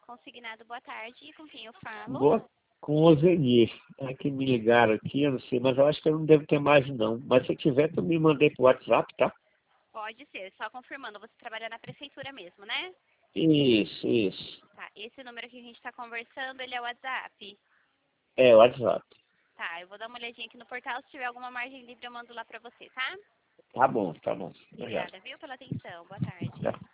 Consignado, boa tarde. E com quem eu falo? Boa, com o Zenir. É que me ligaram aqui, eu não sei, mas eu acho que eu não devo ter mais não. Mas se tiver, tu me mandei pro WhatsApp, tá? Pode ser, só confirmando, você trabalha na prefeitura mesmo, né? Isso, isso. Tá, esse número que a gente tá conversando, ele é o WhatsApp? É, WhatsApp. Tá, eu vou dar uma olhadinha aqui no portal, se tiver alguma margem livre eu mando lá pra você, tá? Tá bom, tá bom. Obrigado. Obrigada, viu, pela atenção. Boa tarde. Tá.